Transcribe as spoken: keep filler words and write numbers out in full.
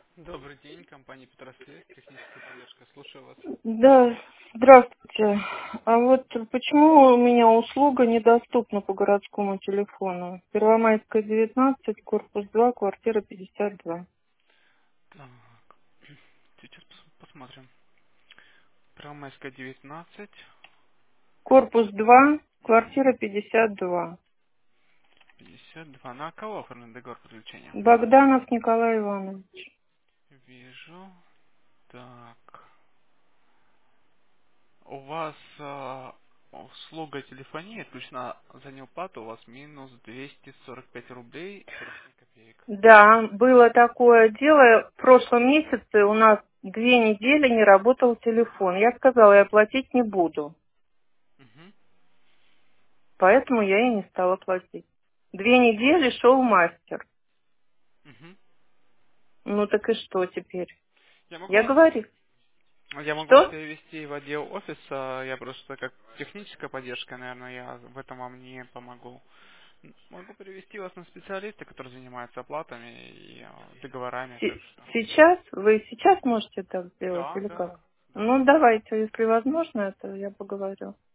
Добрый день, компания Петросвязь, техническая поддержка. Слушаю вас. Да, здравствуйте. А вот почему у меня услуга недоступна по городскому телефону? Первомайская, девятнадцать, корпус два, квартира пятьдесят два. Так, сейчас пос- посмотрим. Первомайская, девятнадцать, Корпус два, квартира пятьдесят два. пятьдесят два. На кого оформлен договор подключения? Богданов Николай Иванович. Вижу. Так, у вас а, услуга телефонии отключена за неуплату, у вас минус двести сорок пять рублей сорок семь копеек. Да, было такое дело. В прошлом месяце у нас две недели не работал телефон. Я сказала, я платить не буду. Угу, Поэтому я и не стала платить. Две недели шел мастер. угу. Ну так и что теперь? Я могу Я вас говорю. я могу вас Что? перевести в отдел офиса, я просто как техническая поддержка, наверное, я в этом вам не помогу. Могу перевести вас на специалиста, который занимается оплатами и э, договорами, Се- так что. Сейчас? Вы сейчас можете так сделать Да, или да, как? да. Ну, давайте, если возможно, это я поговорю.